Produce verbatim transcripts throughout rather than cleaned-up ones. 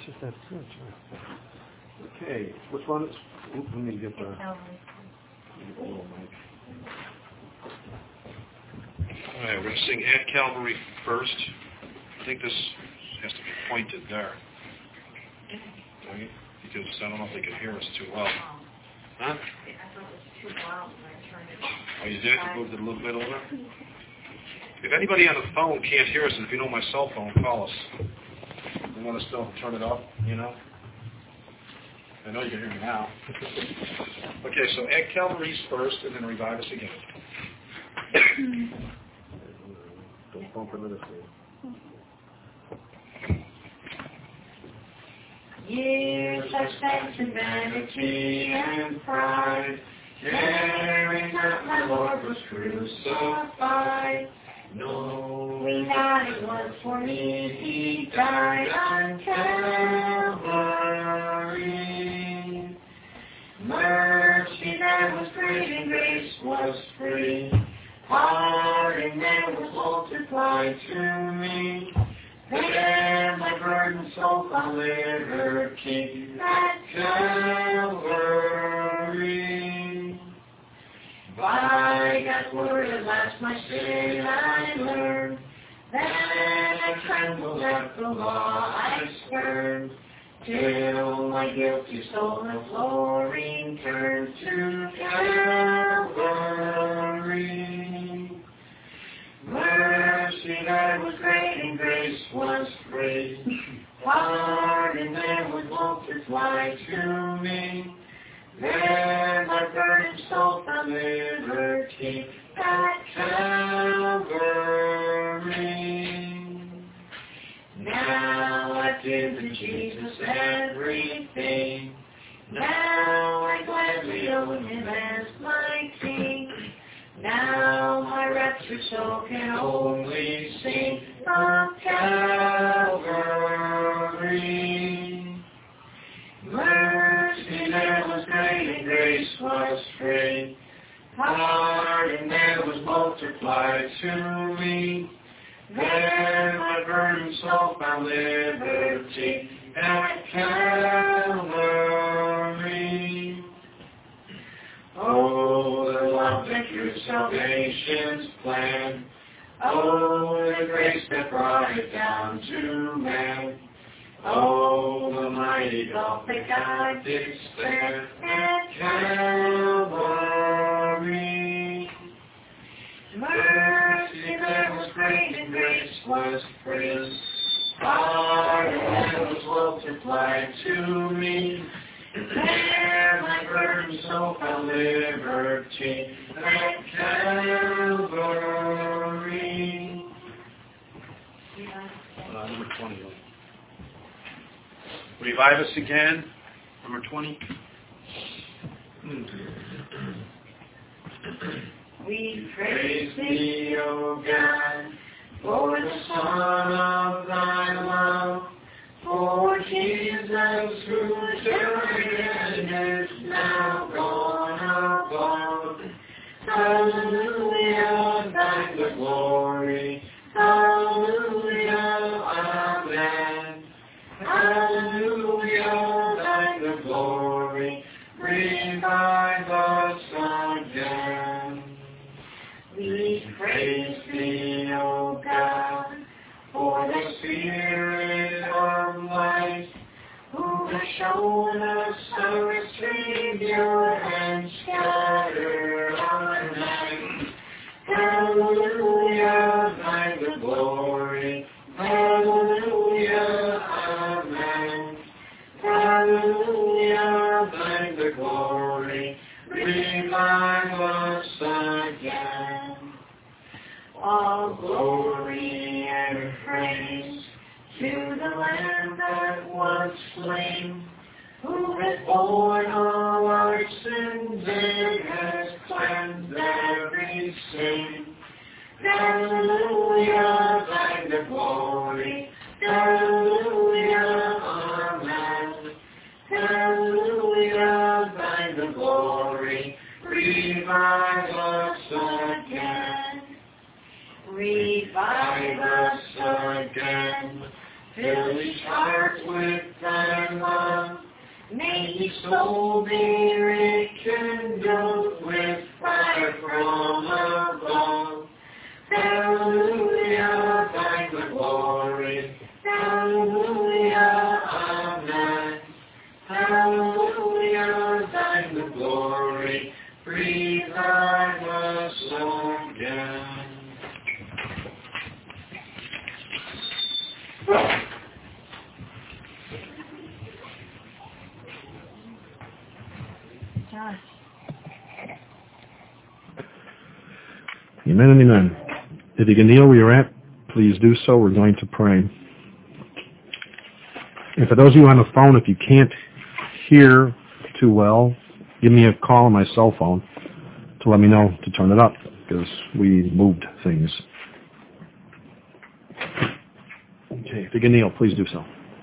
just that switch. Okay, which one is... Let me get the... All right, we're going to sing At Calvary first. I think this has to be pointed there. Right? Because I don't know if they can hear us too well. Huh? Oh, you did? You moved it a little bit over? If anybody on the phone can't hear us, and if you know my cell phone, call us. You want to still turn it up, you know? I know you can hear me now. Okay, so At Calvary's first, and then Revive Us Again. Don't bump into this way. Years I spent in vanity and pride, caring that my Lord was crucified. Knowing that it was for me He died on Calvary. Mercy that was great and grace was free. Pardon that was multiplied to me. There my burden soul found liberty at Calvary. By God's word at last my sin I learned. Then I trembled at the law I spurned, till my guilty soul imploring turned to Calvary. Mercy that was great and grace was free. Pardon that was multiplied to me. There my burdened soul found liberty at Calvary. Now I give to Jesus everything. Now I gladly own Him as my King. Now my raptured soul can only sing of Calvary. Mercy there was great and grace was free. Pardon there was multiplied to me. There my burdened soul found liberty at Calvary. Oh, the love that drew salvation's plan. Oh, the grace that brought it down to man. Oh, the mighty gulf that God did spare at Calvary. Mercy that was great and grace was free. Pardon that was multiplied to me. There my burden soul found liberty at Calvary. Uh, number twenty. Revive Us Again. Number twenty. We praise Thee, O God, for the Son of Thy love, for Jesus who died is now gone above. Hallelujah, Thine the glory. Hallelujah, Amen. Hallelujah, Thine the glory. Revive us again. We praise Thee, O God, for the Spirit of light, who has shown us our Savior and scattered our night. Hallelujah, Thine the glory. Hallelujah, Amen. Hallelujah, Thine the glory. Revive us again. All glory and praise to the Lamb that was slain, who has borne all our sins and has cleansed every sin. Hallelujah, Thine the glory. Hallelujah, Amen. Hallelujah, Thine the glory. Revive us again. Revive us again. Fill each heart with Thy mighty soul be rekindled with fire from above. Hallelujah, thine the glory. Hallelujah, amen. Hallelujah, thine the glory. Revive us again. Josh. Amen and amen. If you can kneel where you're at, please do so. We're going to pray. And for those of you on the phone, if you can't hear too well, give me a call on my cell phone to let me know to turn it up, because we moved things. Okay, if you can kneel, please do so.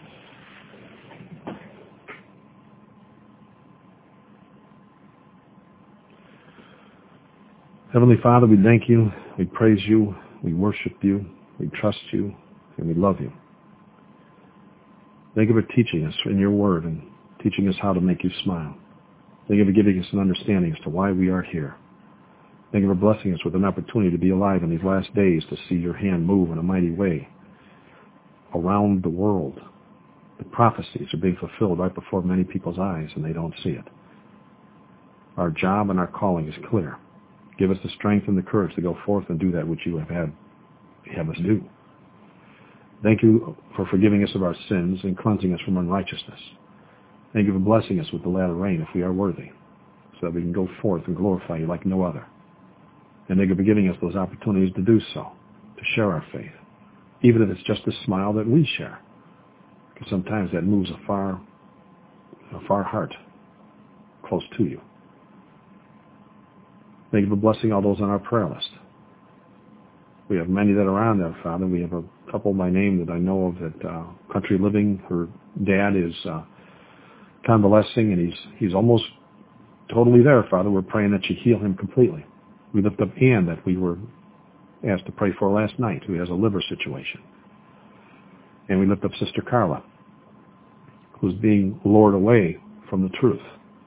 Heavenly Father, we thank you, we praise you, we worship you, we trust you, and we love you. Thank you for teaching us in your word and teaching us how to make you smile. Thank you for giving us an understanding as to why we are here. Thank you for blessing us with an opportunity to be alive in these last days, to see your hand move in a mighty way around the world. The prophecies are being fulfilled right before many people's eyes, and they don't see it. Our job and our calling is clear. Give us the strength and the courage to go forth and do that which you have had have us do. Thank you for forgiving us of our sins and cleansing us from unrighteousness. Thank you for blessing us with the latter rain if we are worthy, so that we can go forth and glorify you like no other. And thank you for giving us those opportunities to do so, to share our faith, even if it's just a smile that we share, because sometimes that moves a far, a far heart close to you. Thank you for blessing all those on our prayer list. We have many that are on there, Father. We have a couple by name that I know of that uh, Country Living, her dad is uh, convalescing, and he's he's almost totally there, Father. We're praying that you heal him completely. We lift up Ann that we were asked to pray for last night, who has a liver situation. And we lift up Sister Carla, who's being lured away from the truth.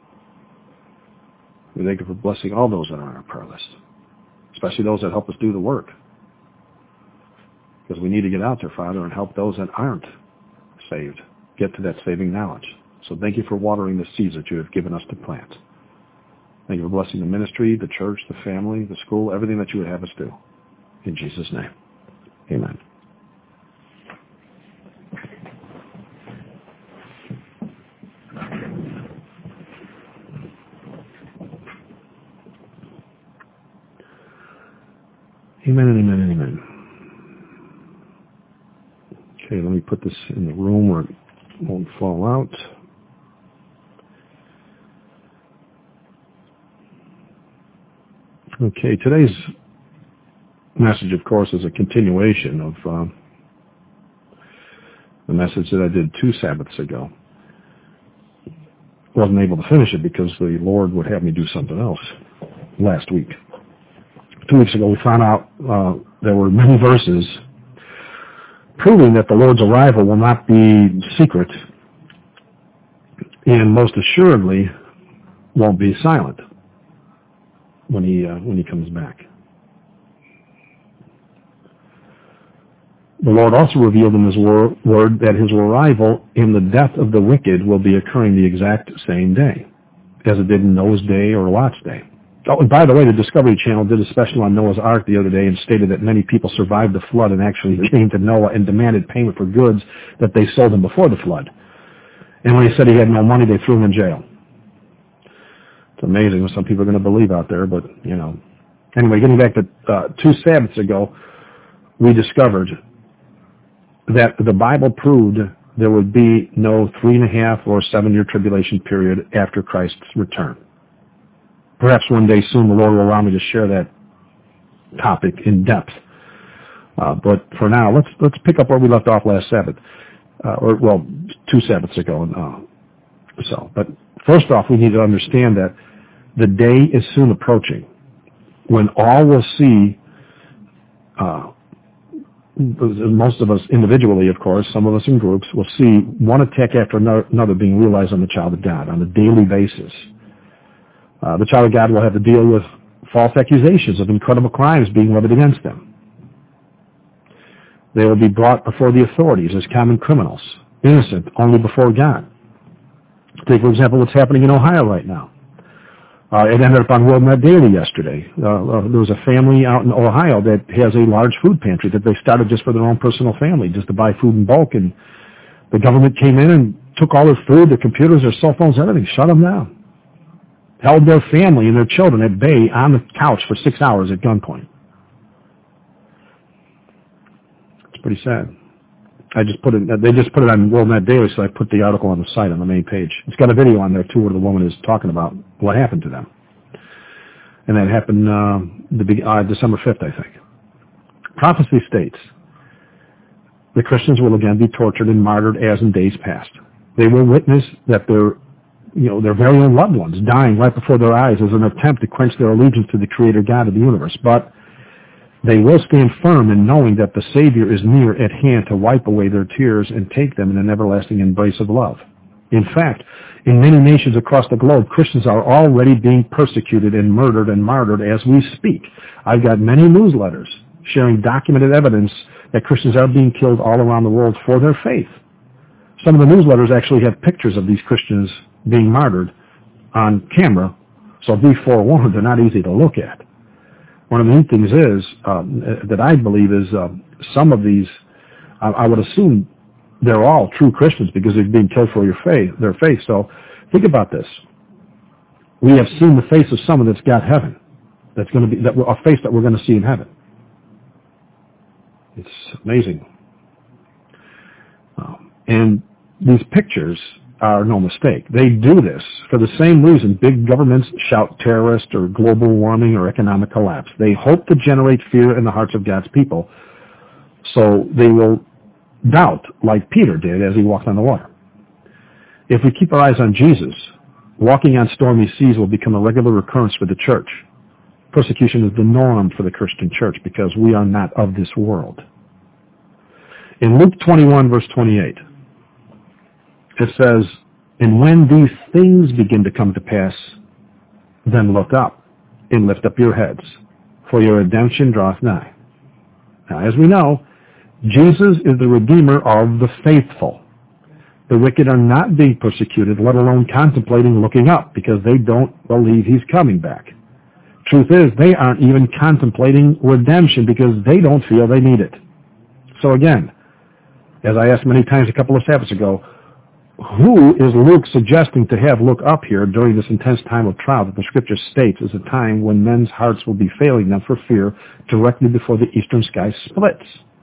We thank you for blessing all those that are on our prayer list, especially those that help us do the work, because we need to get out there, Father, and help those that aren't saved get to that saving knowledge. So thank you for watering the seeds that you have given us to plant. Thank you for blessing the ministry, the church, the family, the school, everything that you would have us do. In Jesus' name, amen. Amen and amen and amen. Okay, let me put this in the room where it won't fall out. Okay, today's message, of course, is a continuation of uh, the message that I did two Sabbaths ago. Wasn't able to finish it because the Lord would have me do something else last week. Two weeks ago, we found out uh, there were many verses proving that the Lord's arrival will not be secret and most assuredly won't be silent when he uh, when he comes back. The Lord also revealed in his wor- word that his arrival and the death of the wicked will be occurring the exact same day, as it did in Noah's day or Lot's day. Oh, and by the way, the Discovery Channel did a special on Noah's Ark the other day and stated that many people survived the flood and actually came to Noah and demanded payment for goods that they sold him before the flood. And when he said he had no money, they threw him in jail. It's amazing what some people are going to believe out there, but, you know. Anyway, getting back to uh, two Sabbaths ago, we discovered that the Bible proved there would be no three and a half or seven-year tribulation period after Christ's return. Perhaps one day soon the Lord will allow me to share that topic in depth. Uh, but for now, let's let's pick up where we left off last Sabbath, uh, or well, two Sabbaths ago. And, uh, so, but first off, we need to understand that the day is soon approaching when all will see uh, most of us individually, of course, some of us in groups, will see one attack after another being realized on the child of God on a daily basis. Uh, the child of God will have to deal with false accusations of incredible crimes being levied against them. They will be brought before the authorities as common criminals, innocent only before God. Take, for example, what's happening in Ohio right now. Uh, it ended up on WorldNet Daily yesterday. Uh, uh, there was a family out in Ohio that has a large food pantry that they started just for their own personal family, just to buy food in bulk. And the government came in and took all their food, their computers, their cell phones, everything, shut them down. Held their family and their children at bay on the couch for six hours at gunpoint. It's pretty sad. I just put it, they just put it on WorldNet Daily, so I put the article on the site on the main page. It's got a video on there, too, where the woman is talking about what happened to them. And that happened uh, the, uh, December fifth, I think. Prophecy states, the Christians will again be tortured and martyred as in days past. They will witness that their, you know, their very own loved ones dying right before their eyes as an attempt to quench their allegiance to the Creator God of the universe. But they will stand firm in knowing that the Savior is near at hand to wipe away their tears and take them in an everlasting embrace of love. In fact, in many nations across the globe, Christians are already being persecuted and murdered and martyred as we speak. I've got many newsletters sharing documented evidence that Christians are being killed all around the world for their faith. Some of the newsletters actually have pictures of these Christians being martyred on camera, so be forewarned, they're not easy to look at. One of the neat things is, um, that I believe is uh, some of these, I, I would assume they're all true Christians because they're being killed for your faith, their faith. So think about this. We have seen the face of someone that's got heaven, that's going to be, that a face that we're going to see in heaven. It's amazing. Um, and these pictures are no mistake. They do this for the same reason big governments shout terrorist or global warming or economic collapse. They hope to generate fear in the hearts of God's people, so they will doubt like Peter did as he walked on the water. If we keep our eyes on Jesus, walking on stormy seas will become a regular occurrence for the church. Persecution is the norm for the Christian church because we are not of this world. In Luke twenty-one, verse twenty-eight, it says, and when these things begin to come to pass, then look up and lift up your heads, for your redemption draweth nigh. Now, as we know, Jesus is the Redeemer of the faithful. The wicked are not being persecuted, let alone contemplating looking up, because they don't believe he's coming back. Truth is, they aren't even contemplating redemption because they don't feel they need it. So again, as I asked many times a couple of Sabbaths ago, who is Luke suggesting to have look up here during this intense time of trial that the Scripture states is a time when men's hearts will be failing them for fear directly before the eastern sky splits?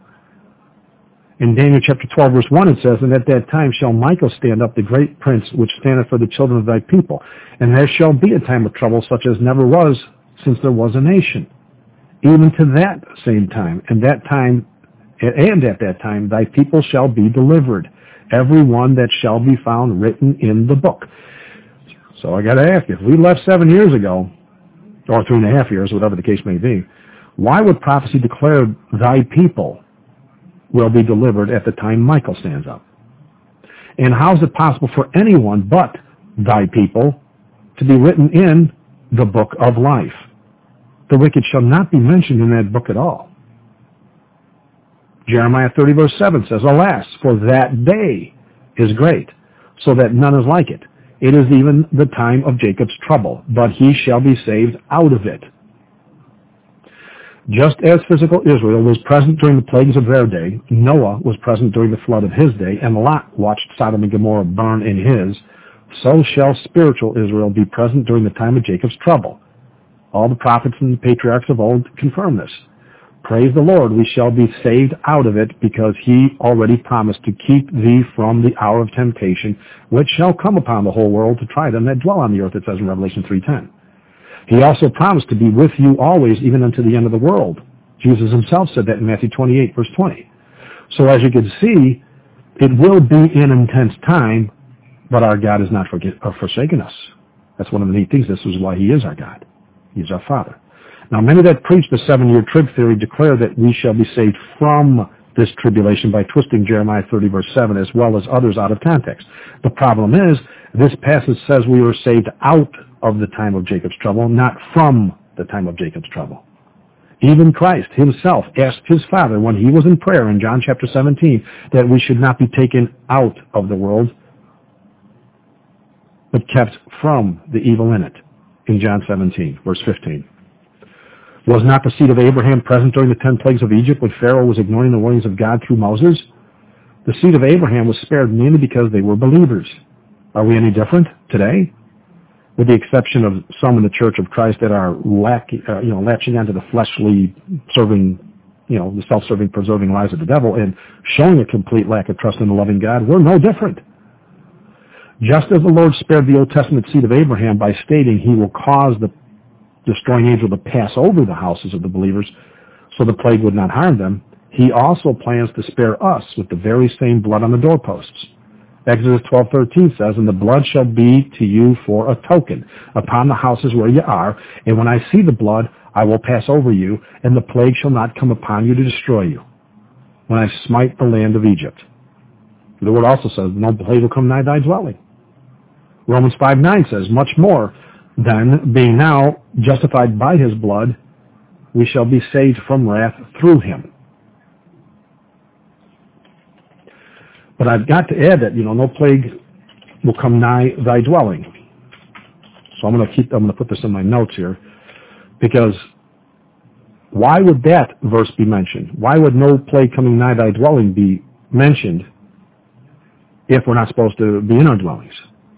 In Daniel chapter twelve, verse one, it says, and at that time shall Michael stand up, the great prince, which standeth for the children of thy people. And there shall be a time of trouble such as never was since there was a nation, even to that same time. And that time, and at that time, thy people shall be delivered, every one that shall be found written in the book. So I got to ask you, if we left seven years ago, or three and a half years, whatever the case may be, why would prophecy declare thy people will be delivered at the time Michael stands up? And how is it possible for anyone but thy people to be written in the book of life? The wicked shall not be mentioned in that book at all. Jeremiah thirty, verse seven says, alas, for that day is great, so that none is like it. It is even the time of Jacob's trouble, but he shall be saved out of it. Just as physical Israel was present during the plagues of their day, Noah was present during the flood of his day, and Lot watched Sodom and Gomorrah burn in his, so shall spiritual Israel be present during the time of Jacob's trouble. All the prophets and the patriarchs of old confirm this. Praise the Lord, we shall be saved out of it, because he already promised to keep thee from the hour of temptation, which shall come upon the whole world to try them that dwell on the earth, it says in Revelation three ten. He also promised to be with you always, even unto the end of the world. Jesus himself said that in Matthew twenty-eight, verse twenty. So as you can see, it will be an intense time, but our God has not forget, or forsaken us. That's one of the neat things. This is why he is our God. He is our Father. Now, many that preach the seven-year trib theory declare that we shall be saved from this tribulation by twisting Jeremiah thirty, verse seven, as well as others out of context. The problem is, this passage says we were saved out of the time of Jacob's trouble, not from the time of Jacob's trouble. Even Christ himself asked his Father when he was in prayer in John chapter seventeen that we should not be taken out of the world, but kept from the evil in it, in John seventeen, verse fifteen. Was not the seed of Abraham present during the ten plagues of Egypt when Pharaoh was ignoring the warnings of God through Moses? The seed of Abraham was spared mainly because they were believers. Are we any different today? With the exception of some in the Church of Christ that are lack, uh, you know, latching onto the fleshly, serving, you know, the self-serving, preserving lies of the devil and showing a complete lack of trust in the loving God, we're no different. Just as the Lord spared the Old Testament seed of Abraham by stating he will cause the destroying angel to pass over the houses of the believers so the plague would not harm them, he also plans to spare us with the very same blood on the doorposts. Exodus twelve thirteen says, and the blood shall be to you for a token upon the houses where you are, and when I see the blood, I will pass over you, and the plague shall not come upon you to destroy you, when I smite the land of Egypt. The word also says, no plague will come nigh thy dwelling. Romans five nine says, much more than, being now justified by his blood, we shall be saved from wrath through him. But I've got to add that, you know, no plague will come nigh thy dwelling. So I'm going to keep, I'm going to put this in my notes here, because why would that verse be mentioned? Why would no plague coming nigh thy dwelling be mentioned if we're not supposed to be in our dwellings?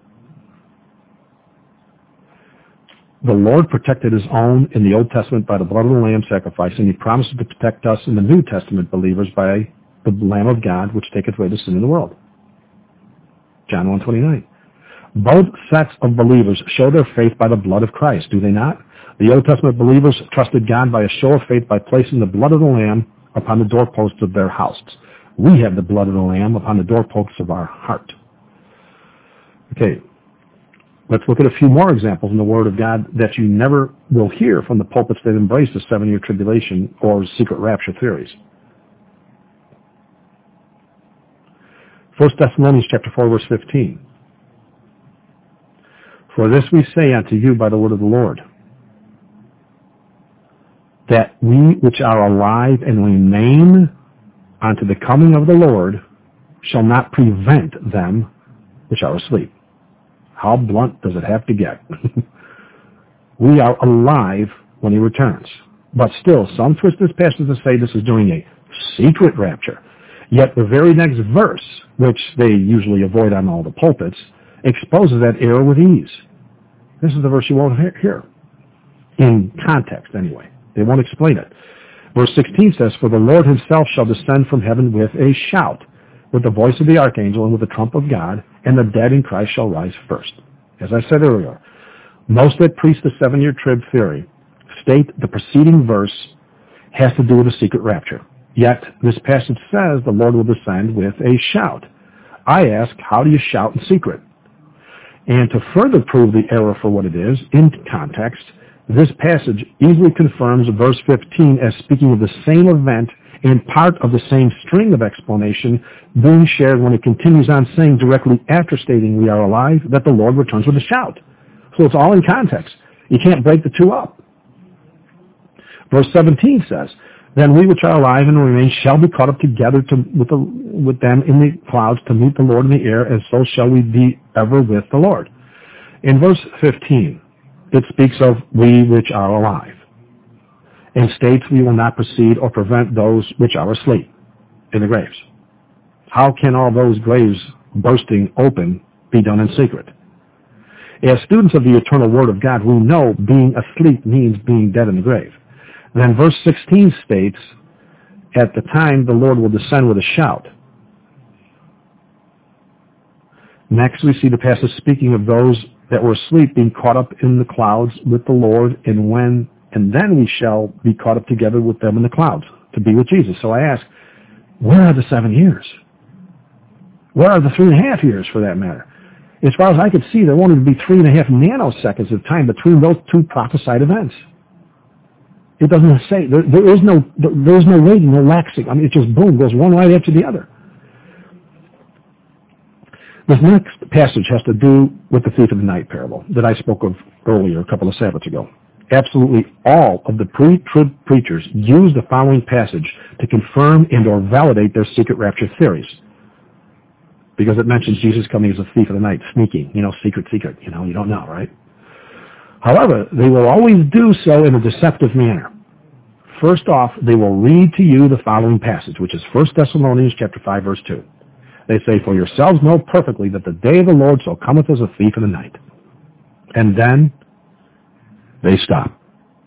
The Lord protected his own in the Old Testament by the blood of the Lamb sacrifice, and he promises to protect us in the New Testament believers by the Lamb of God, which taketh away the sin of the world. John one twenty-nine. Both sets of believers show their faith by the blood of Christ, do they not? The Old Testament believers trusted God by a show of faith by placing the blood of the Lamb upon the doorposts of their houses. We have the blood of the Lamb upon the doorposts of our heart. Okay, let's look at a few more examples in the Word of God that you never will hear from the pulpits that embrace the seven-year tribulation or secret rapture theories. First Thessalonians chapter four, verse fifteen. For this we say unto you by the word of the Lord, that we which are alive and remain unto the coming of the Lord shall not prevent them which are asleep. How blunt does it have to get? We are alive when he returns. But still, some twist this passage to say this is during a secret rapture. Yet the very next verse, which they usually avoid on all the pulpits, exposes that error with ease. This is the verse you won't hear. In context, anyway. They won't explain it. Verse sixteen says, for the Lord himself shall descend from heaven with a shout, with the voice of the archangel and with the trump of God, and the dead in Christ shall rise first. As I said earlier, most that preach the seven-year trib theory state the preceding verse has to do with a secret rapture. Yet, this passage says the Lord will descend with a shout. I ask, how do you shout in secret? And to further prove the error for what it is, in context, this passage easily confirms verse fifteen as speaking of the same event and part of the same string of explanation being shared when it continues on saying directly after stating we are alive that the Lord returns with a shout. So it's all in context. You can't break the two up. Verse seventeen says, then we which are alive and remain shall be caught up together to, with, the, with them in the clouds to meet the Lord in the air, and so shall we be ever with the Lord. In verse fifteen, it speaks of we which are alive, and states we will not precede or prevent those which are asleep in the graves. How can all those graves bursting open be done in secret? As students of the eternal Word of God, we know being asleep means being dead in the grave. Then verse sixteen states, at the time the Lord will descend with a shout. Next we see the passage speaking of those that were asleep being caught up in the clouds with the Lord, and when and then we shall be caught up together with them in the clouds to be with Jesus. So I ask, where are the seven years? Where are the three and a half years for that matter? As far as I could see, there won't even be three and a half nanoseconds of time between those two prophesied events. It doesn't say. There, there is no there is no waiting, no laxing. I mean, it just boom, goes one right after the other. This next passage has to do with the thief of the night parable that I spoke of earlier, a couple of Sabbaths ago. Absolutely all of the pre-trib preachers use the following passage to confirm and or validate their secret rapture theories. Because it mentions Jesus coming as a thief of the night, sneaking, you know, secret, secret, you know, you don't know, right? However, they will always do so in a deceptive manner. First off, they will read to you the following passage, which is First Thessalonians chapter five, verse two. They say, "For yourselves know perfectly that the day of the Lord shall cometh as a thief in the night." And then they stop.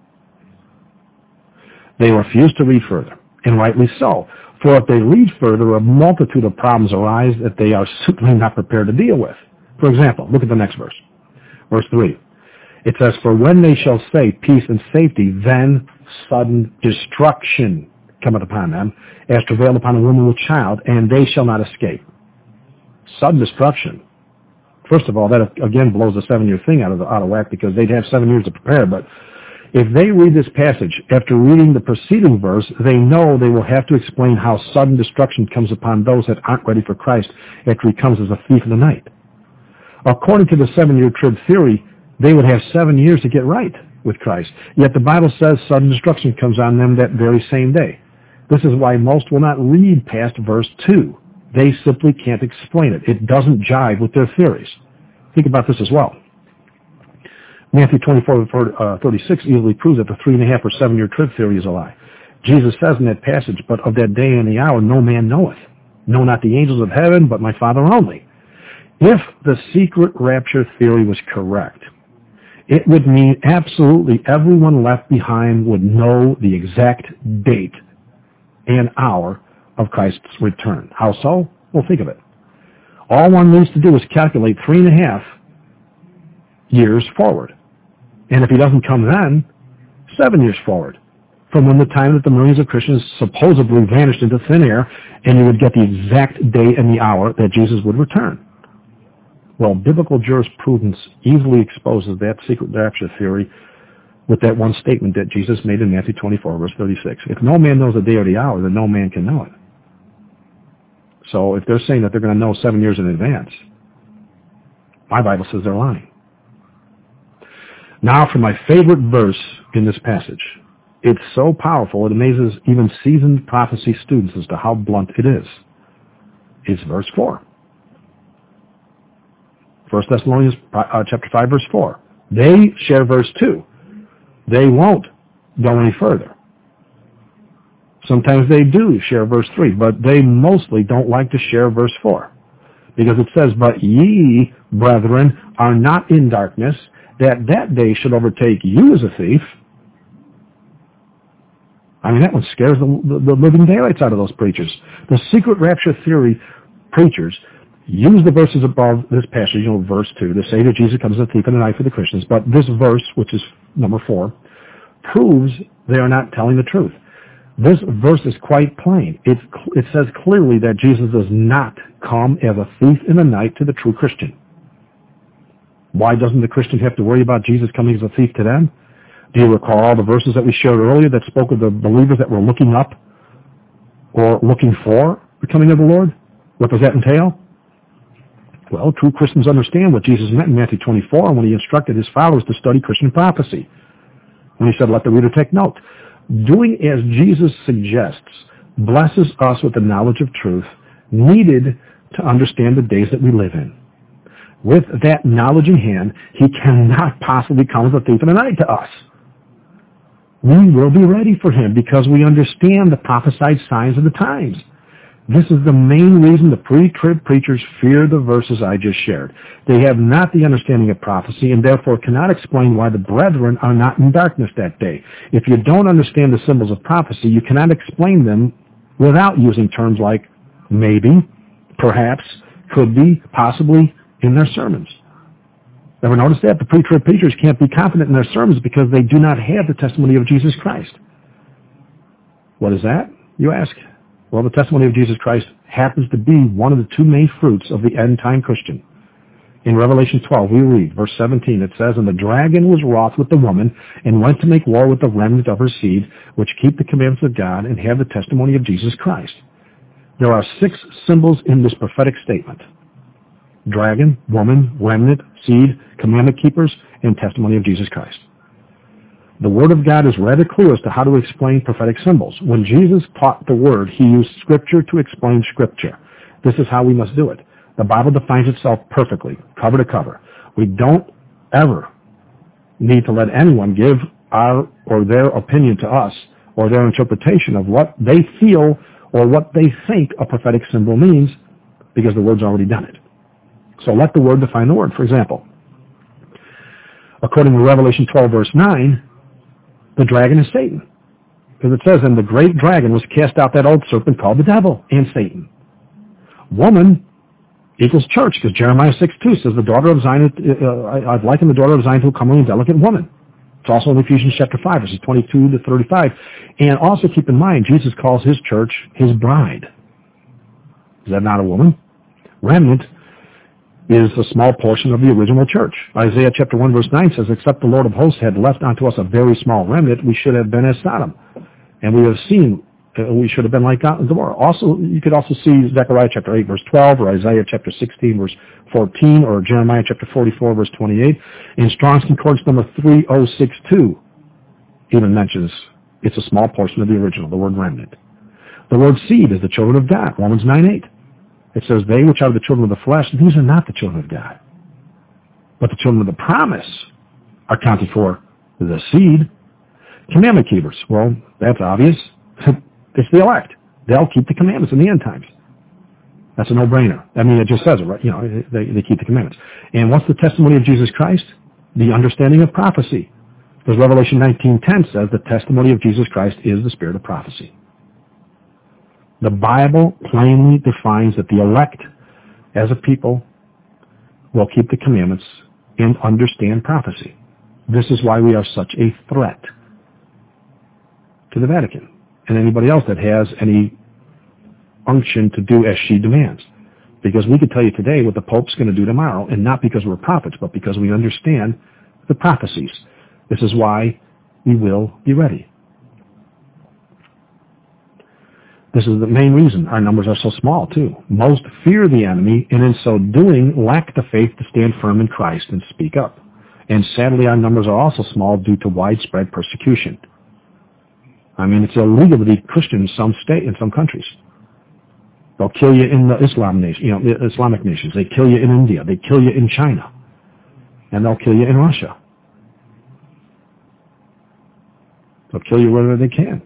They refuse to read further, and rightly so. For if they read further, a multitude of problems arise that they are certainly not prepared to deal with. For example, look at the next verse. Verse three. It says, "For when they shall say peace and safety, then sudden destruction cometh upon them, as travail upon a woman with child, and they shall not escape." Sudden destruction. First of all, that again blows the seven-year thing out of the, out of whack, because they'd have seven years to prepare. But if they read this passage after reading the preceding verse, they know they will have to explain how sudden destruction comes upon those that aren't ready for Christ after he comes as a thief in the night. According to the seven-year trib theory, they would have seven years to get right with Christ. Yet the Bible says sudden destruction comes on them that very same day. This is why most will not read past verse two. They simply can't explain it. It doesn't jive with their theories. Think about this as well. Matthew twenty-four, thirty-six easily proves that the three and a half or seven-year trib theory is a lie. Jesus says in that passage, "But of that day and the hour no man knoweth, no, not the angels of heaven, but my Father only." If the secret rapture theory was correct, it would mean absolutely everyone left behind would know the exact date and hour of Christ's return. How so? Well, think of it. All one needs to do is calculate three and a half years forward. And if he doesn't come then, seven years forward, from when the time that the millions of Christians supposedly vanished into thin air, and you would get the exact day and the hour that Jesus would return. Well, biblical jurisprudence easily exposes that secret rapture theory with that one statement that Jesus made in Matthew twenty-four, verse thirty-six. If no man knows the day or the hour, then no man can know it. So if they're saying that they're going to know seven years in advance, my Bible says they're lying. Now for my favorite verse in this passage. It's so powerful it amazes even seasoned prophecy students as to how blunt it is. It's verse four. First Thessalonians uh, chapter five, verse four. They share verse two. They won't go any further. Sometimes they do share verse three, but they mostly don't like to share verse four. Because it says, "But ye, brethren, are not in darkness, that that day should overtake you as a thief." I mean, that one scares the, the, the living daylights out of those preachers. The secret rapture theory preachers use the verses above this passage, you know, verse two, to say that Jesus comes as a thief in the night for the Christians. But this verse, which is number four, proves they are not telling the truth. This verse is quite plain. It, it says clearly that Jesus does not come as a thief in the night to the true Christian. Why doesn't the Christian have to worry about Jesus coming as a thief to them? Do you recall all the verses that we shared earlier that spoke of the believers that were looking up or looking for the coming of the Lord? What does that entail? Well, true Christians understand what Jesus meant in Matthew twenty-four when he instructed his followers to study Christian prophecy. When he said, "Let the reader take note." Doing as Jesus suggests blesses us with the knowledge of truth needed to understand the days that we live in. With that knowledge in hand, he cannot possibly come as a thief in the night to us. We will be ready for him because we understand the prophesied signs of the times. This is the main reason the pre-trib preachers fear the verses I just shared. They have not the understanding of prophecy and therefore cannot explain why the brethren are not in darkness that day. If you don't understand the symbols of prophecy, you cannot explain them without using terms like maybe, perhaps, could be, possibly in their sermons. Ever notice that? The pre-trib preachers can't be confident in their sermons because they do not have the testimony of Jesus Christ. What is that, you ask? Well, the testimony of Jesus Christ happens to be one of the two main fruits of the end-time Christian. In Revelation twelve, we read, verse seventeen, it says, "And the dragon was wroth with the woman, and went to make war with the remnant of her seed, which keep the commandments of God, and have the testimony of Jesus Christ." There are six symbols in this prophetic statement: dragon, woman, remnant, seed, commandment keepers, and testimony of Jesus Christ. The Word of God is rather clear as to how to explain prophetic symbols. When Jesus taught the Word, he used Scripture to explain Scripture. This is how we must do it. The Bible defines itself perfectly, cover to cover. We don't ever need to let anyone give our or their opinion to us or their interpretation of what they feel or what they think a prophetic symbol means, because the Word's already done it. So let the Word define the Word. For example, according to Revelation twelve, verse nine, the dragon is Satan. Because it says, "And the great dragon was cast out, that old serpent called the devil and Satan." Woman equals church, because Jeremiah six two says, "The daughter of Zion, uh, I, I've likened the daughter of Zion to a comely and delicate woman." It's also in Ephesians chapter five, verses twenty-two to thirty-five. And also keep in mind, Jesus calls his church his bride. Is that not a woman? Remnant is a small portion of the original church. Isaiah chapter one, verse nine says, "Except the Lord of hosts had left unto us a very small remnant, we should have been as Sodom. And we have seen, uh, we should have been like Gomorrah." Also, you could also see Zechariah chapter eight, verse twelve, or Isaiah chapter sixteen, verse fourteen, or Jeremiah chapter forty-four, verse twenty-eight. In Strong's Concordance number three oh six two even mentions it's a small portion of the original, the word remnant. The word seed is the children of God, Romans nine eight. It says, "They which are the children of the flesh, these are not the children of God. But the children of the promise are counted for the seed." Commandment keepers, well, that's obvious. It's the elect. They'll keep the commandments in the end times. That's a no-brainer. I mean, it just says it, right? You know, they, they keep the commandments. And what's the testimony of Jesus Christ? The understanding of prophecy. Because Revelation nineteen ten says the testimony of Jesus Christ is the spirit of prophecy. The Bible plainly defines that the elect, as a people, will keep the commandments and understand prophecy. This is why we are such a threat to the Vatican and anybody else that has any unction to do as she demands. Because we could tell you today what the Pope's going to do tomorrow, and not because we're prophets, but because we understand the prophecies. This is why we will be ready. This is the main reason our numbers are so small, too. Most fear the enemy, and in so doing, lack the faith to stand firm in Christ and speak up. And sadly, our numbers are also small due to widespread persecution. I mean, it's illegal to be Christian in some state, in some countries. They'll kill you in the Islam nation, you know, the Islamic nations. They kill you in India. They kill you in China. And they'll kill you in Russia. They'll kill you wherever they can.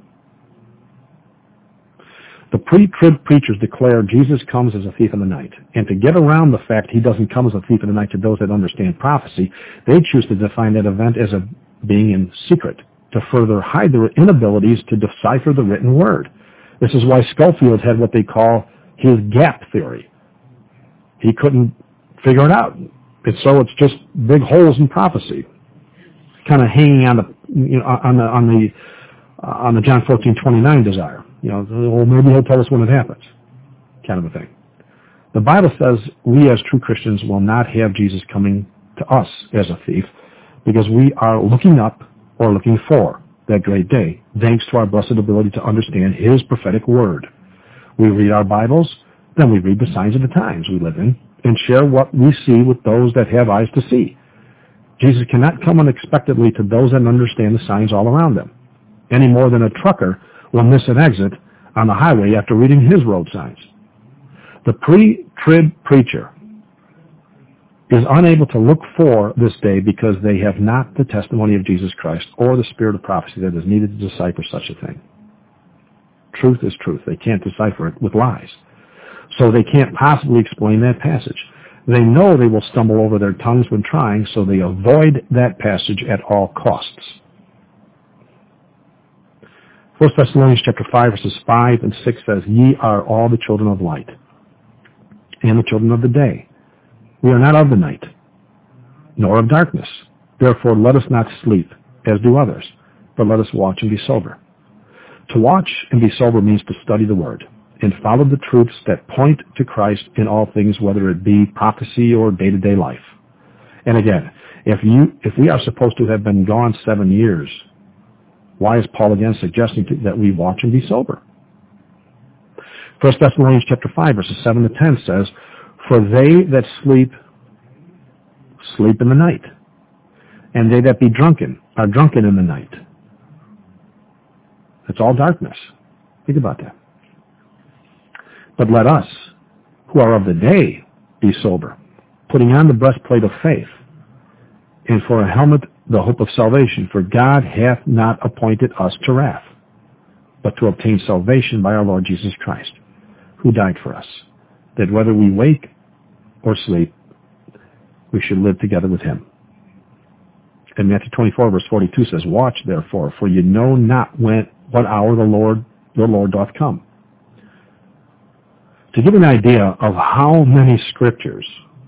The pre-trib preachers declare Jesus comes as a thief in the night. And to get around the fact he doesn't come as a thief in the night to those that understand prophecy, they choose to define that event as a being in secret, to further hide their inabilities to decipher the written word. This is why Schofield had what they call his gap theory. He couldn't figure it out. And so it's just big holes in prophecy, kind of hanging on the, you know, on the, on the, uh, on the John fourteen twenty-nine desire. You know, well, maybe he'll tell us when it happens, kind of a thing. The Bible says we as true Christians will not have Jesus coming to us as a thief, because we are looking up or looking for that great day, thanks to our blessed ability to understand his prophetic word. We read our Bibles, then we read the signs of the times we live in, and share what we see with those that have eyes to see. Jesus cannot come unexpectedly to those that understand the signs all around them, any more than a trucker will miss an exit on the highway after reading his road signs. The pre-trib preacher is unable to look for this day because they have not the testimony of Jesus Christ or the spirit of prophecy that is needed to decipher such a thing. Truth is truth. They can't decipher it with lies. So they can't possibly explain that passage. They know they will stumble over their tongues when trying, so they avoid that passage at all costs. First Thessalonians chapter five, verses five and six says, "Ye are all the children of light, and the children of the day. We are not of the night, nor of darkness. Therefore let us not sleep, as do others, but let us watch and be sober." To watch and be sober means to study the Word and follow the truths that point to Christ in all things, whether it be prophecy or day-to-day life. And again, if you if we are supposed to have been gone seven years, why is Paul again suggesting to, that we watch and be sober? First Thessalonians chapter five, verses seven to ten says, "For they that sleep, sleep in the night, and they that be drunken are drunken in the night." It's all darkness. Think about that. "But let us, who are of the day, be sober, putting on the breastplate of faith, and for a helmet the hope of salvation. For God hath not appointed us to wrath, but to obtain salvation by our Lord Jesus Christ, who died for us, that whether we wake or sleep, we should live together with him." And Matthew twenty-four, verse forty-two says, "Watch therefore, for you know not when, what hour the Lord, your Lord doth come." To give an idea of how many scriptures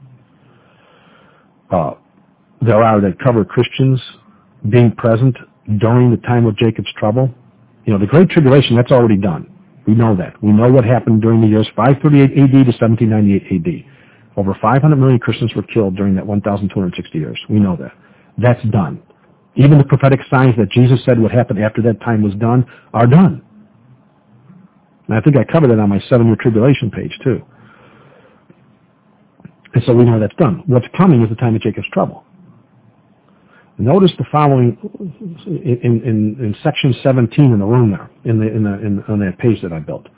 uh, there are that cover Christians being present during the time of Jacob's trouble, you know, the Great Tribulation, that's already done. We know that. We know what happened during the years five thirty-eight A D to seventeen ninety-eight A D. Over five hundred million Christians were killed during that one thousand two hundred sixty years. We know that. That's done. Even the prophetic signs that Jesus said would happen after that time was done are done. And I think I covered it on my seven-year tribulation page, too. And so we know that's done. What's coming is the time of Jacob's trouble. Notice the following in, in, in section seventeen in the room there, in the, in the, in, on that page that I built.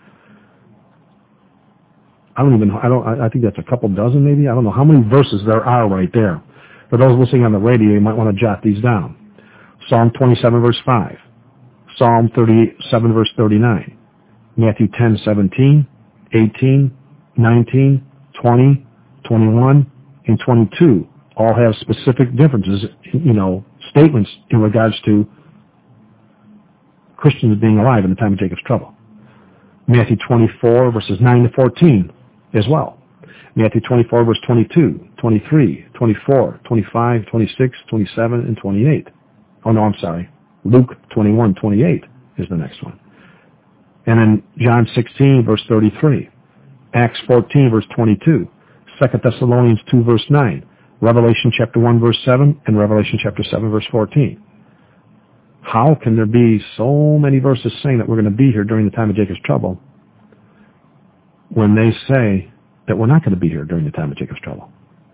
I don't even, I don't, I think that's a couple dozen maybe. I don't know how many verses there are right there. For those listening on the radio, you might want to jot these down. Psalm twenty-seven, verse five. Psalm thirty-seven, verse thirty-nine. Matthew ten, seventeen, eighteen, nineteen, twenty, twenty-one, and twenty-two all have specific differences, you know, statements in regards to Christians being alive in the time of Jacob's trouble. Matthew twenty-four, verses nine to fourteen as well. Matthew twenty-four, verse twenty-two, twenty-three, twenty-four, twenty-five, twenty-six, twenty-seven, and twenty-eight. Oh, no, I'm sorry. Luke twenty-one, twenty-eight is the next one. And then John sixteen, verse thirty-three. Acts fourteen, verse twenty-two. Second Thessalonians two, verse nine. Revelation chapter one, verse seven, and Revelation chapter seven, verse fourteen. How can there be so many verses saying that we're going to be here during the time of Jacob's trouble when they say that we're not going to be here during the time of Jacob's trouble?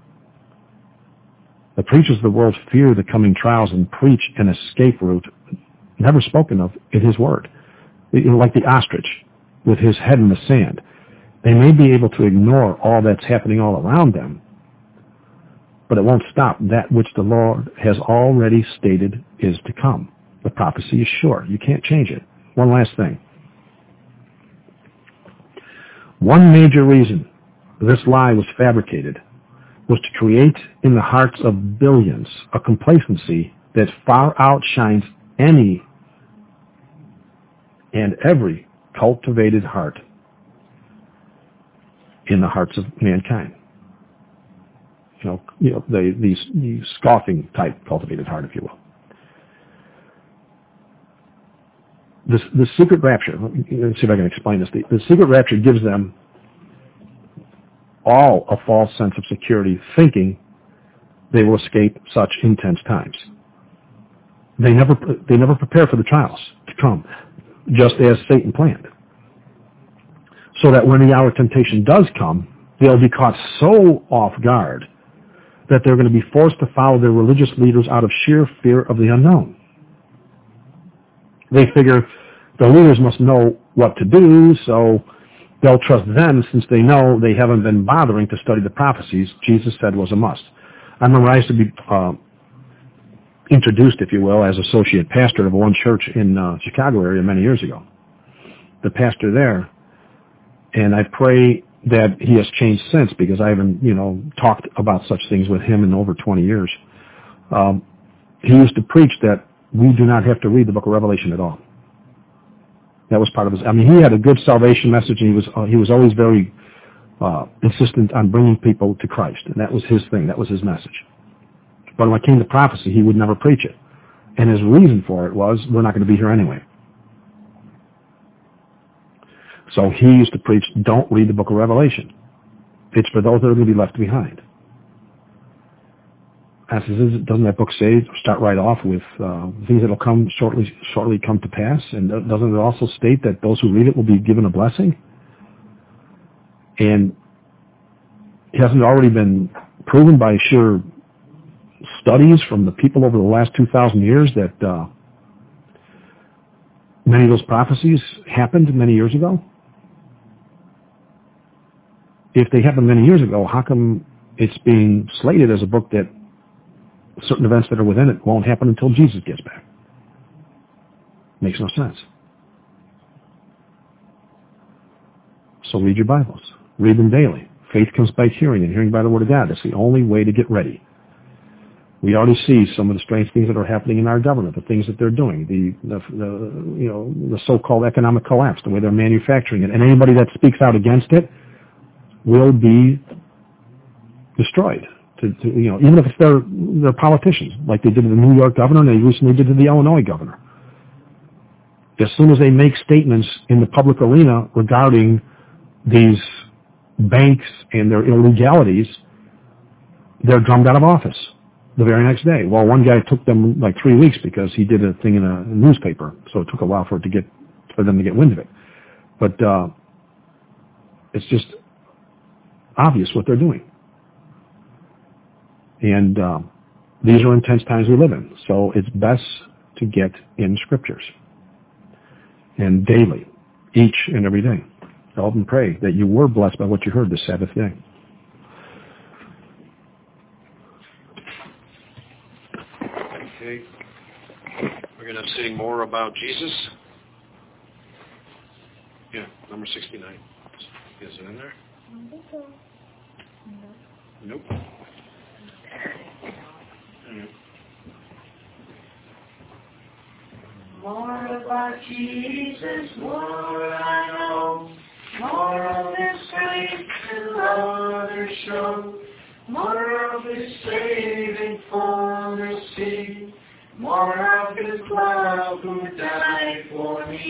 The preachers of the world fear the coming trials and preach an escape route never spoken of in his word. You know, like the ostrich with his head in the sand. They may be able to ignore all that's happening all around them, but it won't stop that which the Lord has already stated is to come. The prophecy is sure. You can't change it. One last thing. One major reason this lie was fabricated was to create in the hearts of billions a complacency that far outshines any and every cultivated heart in the hearts of mankind. You know, you know the, the, the scoffing type cultivated heart, if you will. The, the secret rapture, let me see if I can explain this. The, the secret rapture gives them all a false sense of security, thinking they will escape such intense times. They never, they never prepare for the trials to come, just as Satan planned. So that when the hour of temptation does come, they'll be caught so off guard that they're going to be forced to follow their religious leaders out of sheer fear of the unknown. They figure the leaders must know what to do, so they'll trust them since they know they haven't been bothering to study the prophecies Jesus said was a must. I remember I used to be uh, introduced, if you will, as associate pastor of one church in uh, Chicago area many years ago. The pastor there, and I pray that he has changed since because I haven't, you know, talked about such things with him in over twenty years. Um, he used to preach that we do not have to read the book of Revelation at all. That was part of his, I mean, he had a good salvation message, and he was, uh, he was always very uh, insistent on bringing people to Christ, and that was his thing, that was his message. But when it came to prophecy, he would never preach it. And his reason for it was, we're not going to be here anyway. So he used to preach, don't read the book of Revelation. It's for those that are going to be left behind. I says, doesn't that book say, start right off with uh, things that will come shortly, shortly come to pass? And doesn't it also state that those who read it will be given a blessing? And hasn't it already been proven by sheer studies from the people over the last two thousand years that uh, many of those prophecies happened many years ago? If they happened many years ago, how come it's being slated as a book that certain events that are within it won't happen until Jesus gets back? Makes no sense. So read your Bibles. Read them daily. Faith comes by hearing, and hearing by the Word of God. That's the only way to get ready. We already see some of the strange things that are happening in our government, the things that they're doing, the, the, the you know, the so-called economic collapse, the way they're manufacturing it. And anybody that speaks out against it will be destroyed. To, to, you know, even if it's their, their politicians, like they did to the New York governor and they recently did to the Illinois governor. As soon as they make statements in the public arena regarding these banks and their illegalities, they're drummed out of office the very next day. Well, one guy took them like three weeks because he did a thing in a newspaper, so it took a while for it to get for them to get wind of it. But uh, it's just obvious what they're doing. And uh, these are intense times we live in, so it's best to get in Scriptures. And daily, each and every day. I hope and pray that you were blessed by what you heard this Sabbath day. Okay. We're going to sing more about Jesus. Yeah, number sixty-nine. Is it in there? Nope. Mm. More about Jesus, more I know. More of His faith to others show. More of His saving fullness see. More of His love who died for me.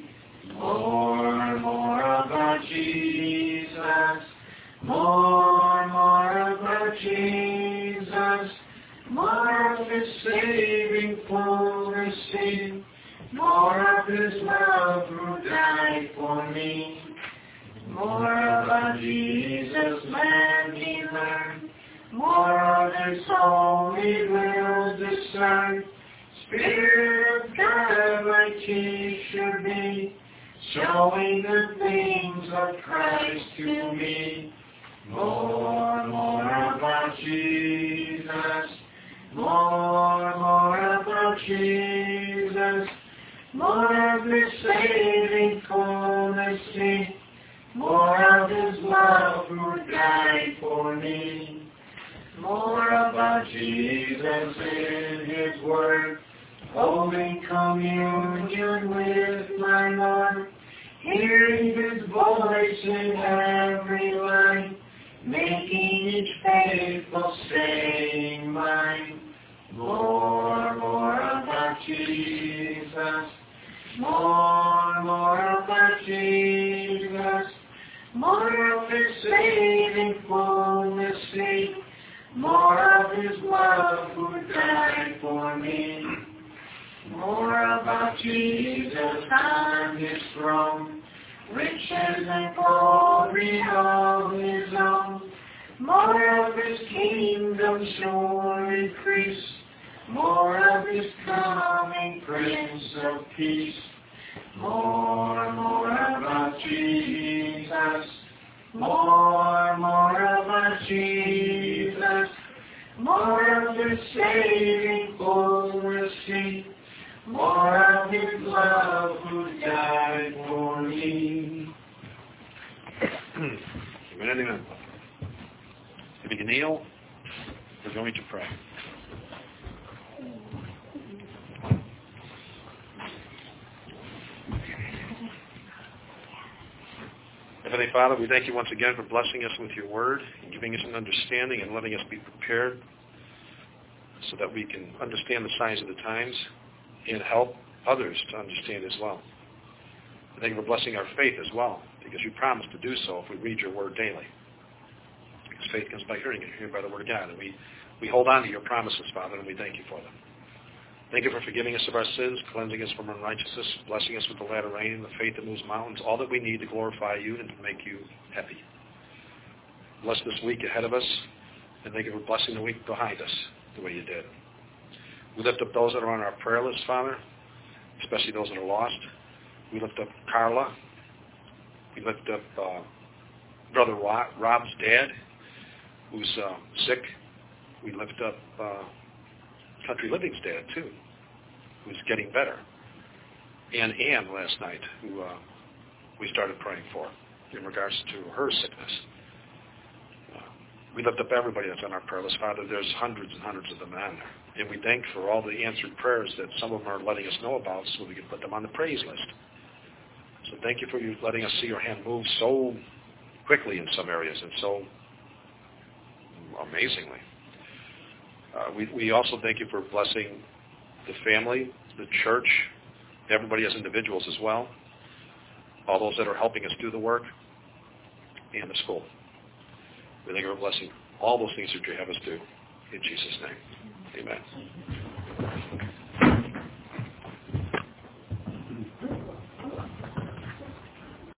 More, more about Jesus. More, more about Jesus. More of His saving fullness see. More of His love who died for me. More about Jesus, let me learn. More of His holy will discern. Spirit of God, my teacher be, showing the things of Christ to me. More, more about Jesus. More, more about Jesus. More of His saving fullness see. More of His love who died for me. More about Jesus in His word. Holding communion with my Lord. Hearing His voice in every line. Making each faithful saying mine. More, more about Jesus. More, more about Jesus. More of His saving fullness see. More of His love who died for me. More about Jesus on His throne. Riches and glory all His own. More of His kingdom sure increase. More of His coming Prince of Peace. More, more about Jesus. More, more about Jesus. More of His saving fullness see. More of His love who died for me. Amen, amen. If you can kneel, we're going to pray. Heavenly Father, we thank you once again for blessing us with your word, and giving us an understanding and letting us be prepared so that we can understand the signs of the times and help others to understand as well. I thank you for blessing our faith as well, because you promised to do so if we read your word daily. Because faith comes by hearing and hearing by the word of God. And we, we hold on to your promises, Father, and we thank you for them. Thank you for forgiving us of our sins, cleansing us from unrighteousness, blessing us with the latter rain, the faith that moves mountains, all that we need to glorify you and to make you happy. Bless this week ahead of us, and thank you for blessing the week behind us the way you did. We lift up those that are on our prayer list, Father, especially those that are lost. We lift up Carla. We lift up uh, Brother Rob's dad, who's uh, sick. We lift up uh, Country Living's dad, too, who's getting better. And Ann last night, who uh, we started praying for in regards to her sickness. Uh, we lift up everybody that's on our prayer list. Father, there's hundreds and hundreds of them on there. And we thank for all the answered prayers that some of them are letting us know about so we can put them on the praise list. So thank you for you letting us see your hand move so quickly in some areas and so amazingly. Uh, we, we also thank you for blessing the family, the church, everybody as individuals as well, all those that are helping us do the work, and the school. We thank you for blessing all those things that you have us do. In Jesus' name, amen.